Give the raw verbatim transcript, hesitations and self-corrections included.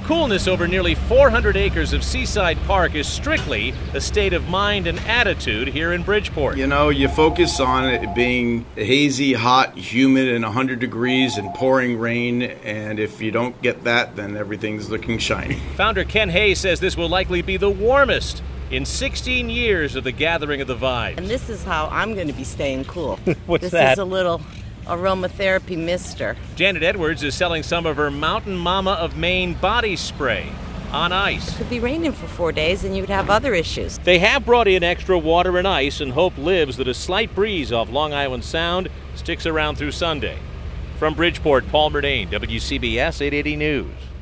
Coolness over nearly four hundred acres of Seaside Park is strictly a state of mind and attitude here in Bridgeport. You know, you focus on it being hazy, hot, humid, and one hundred degrees and pouring rain, and if you don't get that, then everything's looking shiny. Founder Ken Hay says this will likely be the warmest in sixteen years of the Gathering of the Vibes. And this is how I'm going to be staying cool. What's this that? This is a little aromatherapy mister. Janet Edwards is selling some of her Mountain Mama of Maine body spray on ice. It could be raining for four days and you'd have other issues. They have brought in extra water and ice, and hope lives that a slight breeze off Long Island Sound sticks around through Sunday. From Bridgeport, Paul Murnane, W C B S eight eighty News.